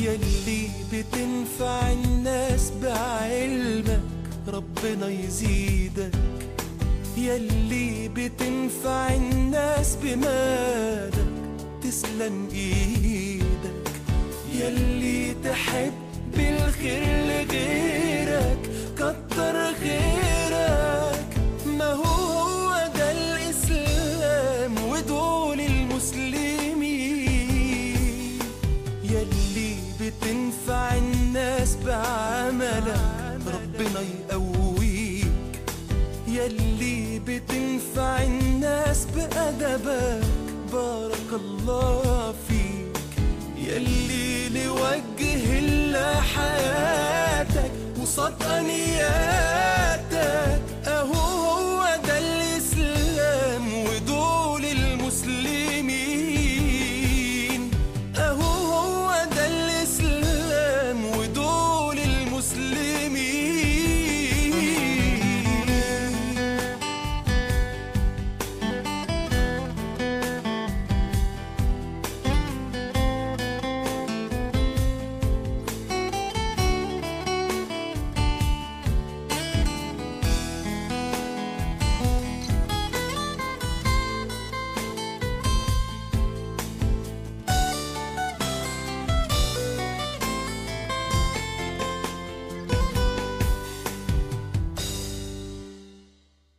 يلي بتنفع الناس بعلمك ربنا يزيدك، يلي بتنفع الناس بمالك تسلم ايدك، يلي تحب الخير لغيرك كتر خيرك. ما هو ده الإسلام ودول المسلمين، يلي بتنفع الناس بعملك ربنا يقويك، يلي بتنفع الناس بأدبك بارك الله فيك، يلي لوجه